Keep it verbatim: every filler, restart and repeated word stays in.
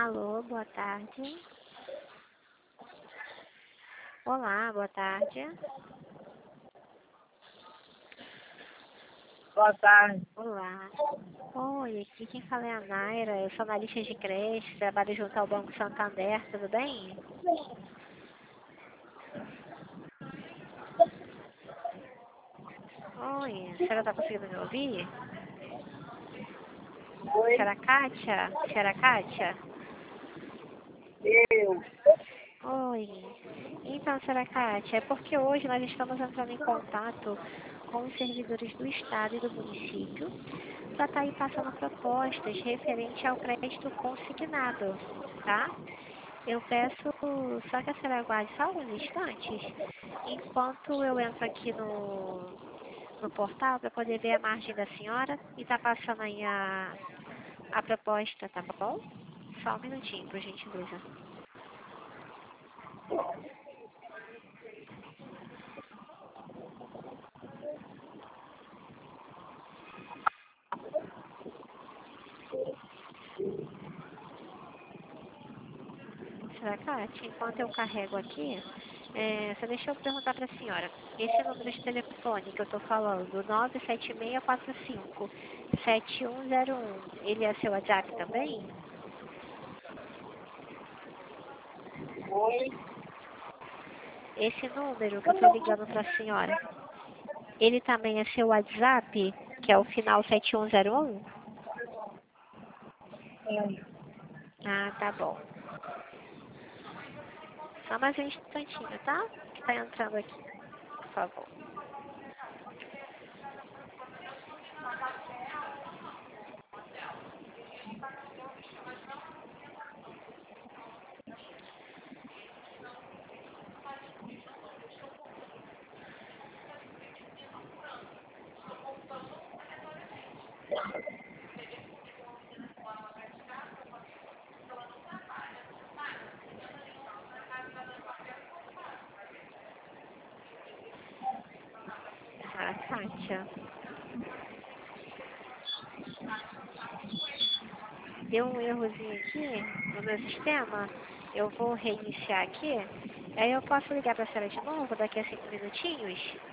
Alô, boa tarde. Olá, boa tarde. Boa tarde. Olá. Oi, aqui quem fala é a Naira, eu sou analista de crédito, trabalho junto ao Banco Santander, tudo bem? Oi, a senhora está conseguindo me ouvir? Oi, Senhora Kátia? Senhora Kátia? eu. Oi. Então, senhora Kátia, é porque hoje nós estamos entrando em contato com os servidores do Estado e do município para estar aí passando propostas referente ao crédito consignado, tá? Eu peço só que a senhora aguarde só alguns instantes, enquanto eu entro aqui no, no portal para poder ver a margem da senhora e tá passando aí a, a proposta, tá bom? Só um minutinho, por gentileza. Senhora Cátia, enquanto eu carrego aqui, é, só deixa eu perguntar para a senhora. Esse número de telefone que eu estou falando, nove sete seis quatro cinco sete um zero um, ele é seu WhatsApp também? Oi, Esse número que eu estou ligando para a senhora, ele também é seu WhatsApp, que é o final sete um zero um? sim. Ah, tá bom. Só mais um instantinho, tá? Que está entrando aqui, por favor. Ah, Kátia. Deu um errozinho aqui no meu sistema. Eu vou reiniciar aqui. Aí eu posso ligar para a senhora de novo daqui a cinco minutinhos?